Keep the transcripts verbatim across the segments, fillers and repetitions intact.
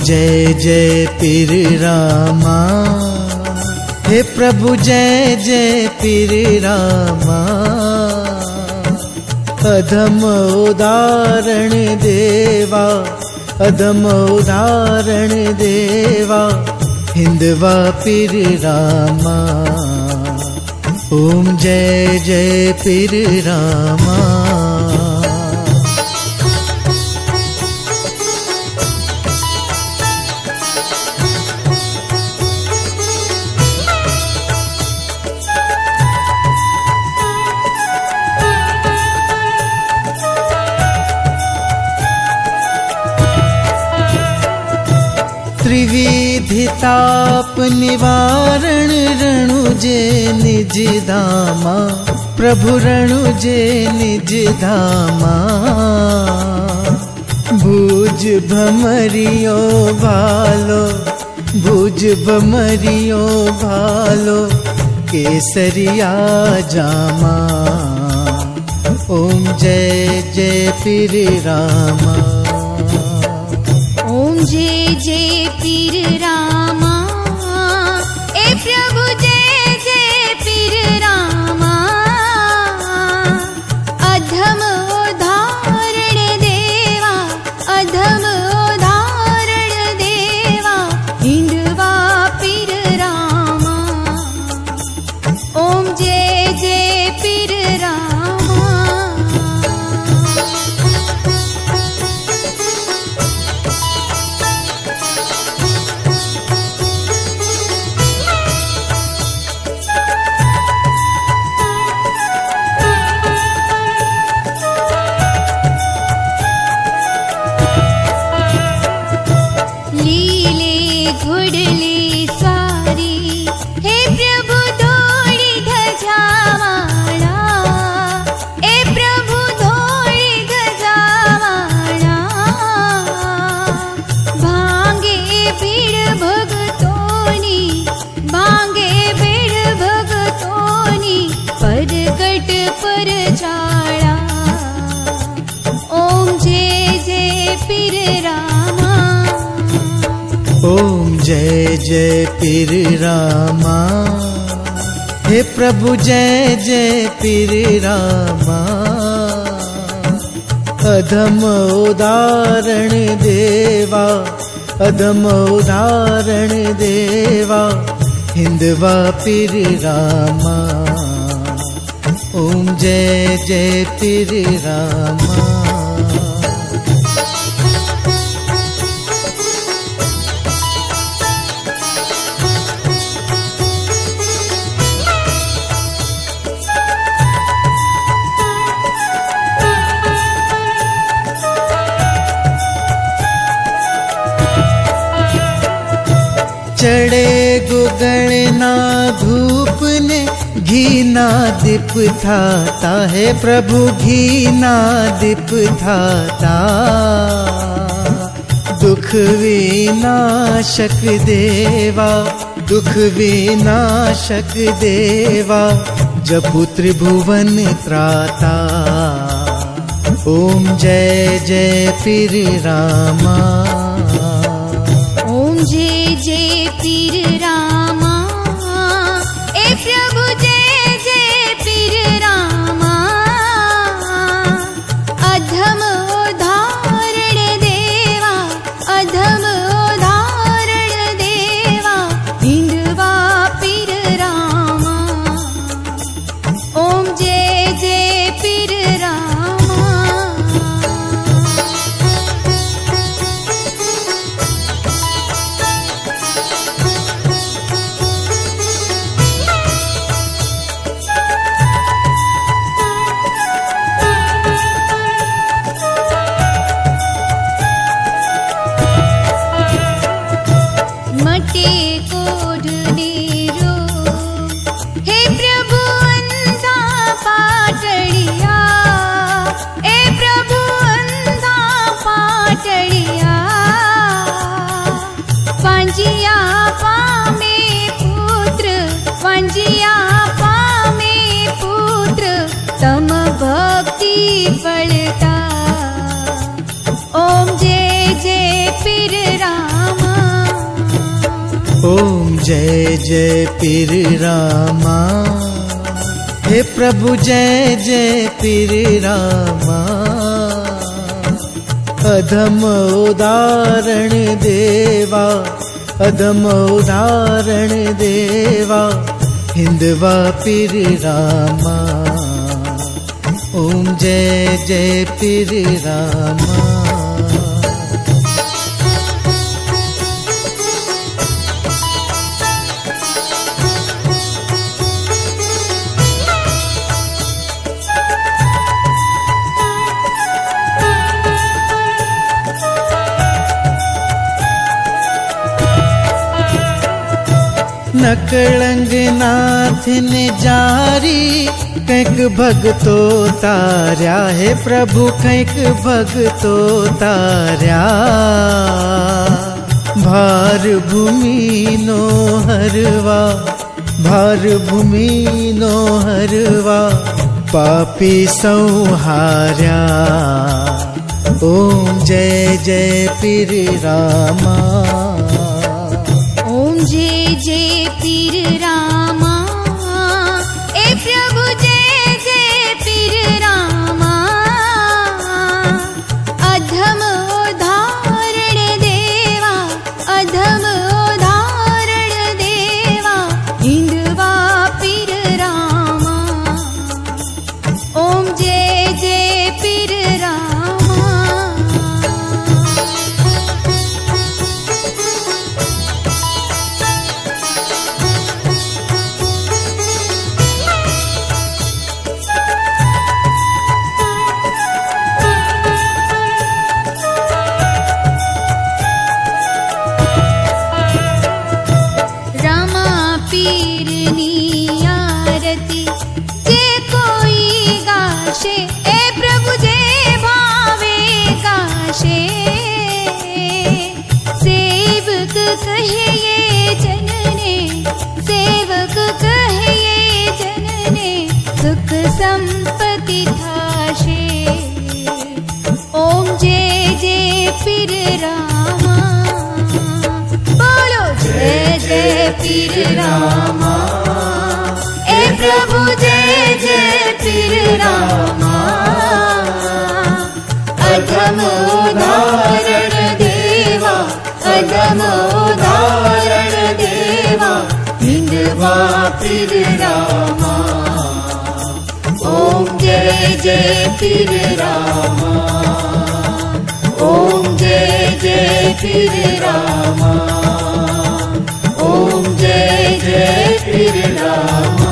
जय जय पीर रामा, हे प्रभु जय जय पीर रामा। अधम उदाहरण देवा, अधम उदाहरण देवा, हिंदवा पीर रामा। ओम जय जय पीर रामा। त्रिविधि ताप निवारण रणुजे निज धामा, प्रभु रणुजे निज धामा। भुज भमरियो भालो, भुज भमरियो भालो, केसरिया जामा। ओम जय जय पीर रामा। ओम जय जय पीर रामा, ए प्रभु जय जय पीर रामा। अधम उदाहरण देवा, अधम उदाहरण देवा, हिंदवा पीर रामा। ओम जय जय पीर रामा। घुड़ली सारी, हे प्रभु दौड़ी ध्वजावाड़ा, ए प्रभु दौड़ी ध्वजावाड़ा। भांगे भीड़ भगतोनी, भांगे भीड़ भगतोनी, परगट पर चाड़ा। ओम जय जय पीर रामा। ओम जय जय पीर रामा, हे प्रभु जय जय पीर रामा। अधम उदाहरण देवा, अधम उदाहरण देवा, हिंदवा पीर रामा। ओम जय जय पीर रामा। चढ़े गुगणना धूप ने, घी ना दीप थाता है प्रभु, घी ना दीप थाता। दुख विनाशक देवा, दुख विनाशक देवा, जपु त्रिभुवन त्राता। ओम जय जय पीर रामा। ओम जय जय पीर रामा, ए प्रभु जय जय पीर रामा। अधम उदाहरण देवा, अधम उदाहरण देवा, हिंदवा पीर रामा। ओम जय जय पीर रामा। मटे कोढ़नेरो, हे प्रभु अंधा पाटड़िया, ए प्रभु अंधा पाटड़िया। पंजिया पामे पुत्र, पंजिया पामे पुत्र, तम भक्ति फलता। ओम जय जय पीर रामा। जय जय पीर रामा, हे प्रभु जय जय पीर रामा। अधम उदाहरण देवा, अधम उदाहरण देवा, हिंदवा पीर रामा। ओम जय जय पीर रामा। नकलंग नाथ ने जारी कैक भगतो तार्या, हे प्रभु कैक भगतो तार्या। भार भूमि नो हरवा, भार भूमि नो हरवा, पापी संहार्या। ओम जय जय पीर रामा। ओम जय जय पीर रामा, ए प्रभु जय जय पीर रामा। अधम उदाहरण देवा, अधम उदाहरण देवा, हिंदवा पीर रामा। ओम जय जय पीर रामा। पीर नी आरती जे कोई गाशे, ए प्रभु जे भावे गाशे। सेवक कहे ये जनने, सेवक कहे ये जनने, सुख संपत्ति थाशे। ओम जय जय पीर रामा। बोलो जय जय पीर रामा, ए प्रभु जय जय पीर रामा। अधम उदाहरण देवा, अधम उदाहरण देवा, हिंदवा पीर रामा। ओम जय जय पीर रामा। ओम जय जय पीर रामा। ओम जय जय पीर रामा।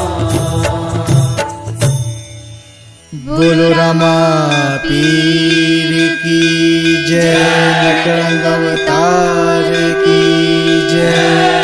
बोलो रामा पीर की जय, नकलंग अवतार की जय।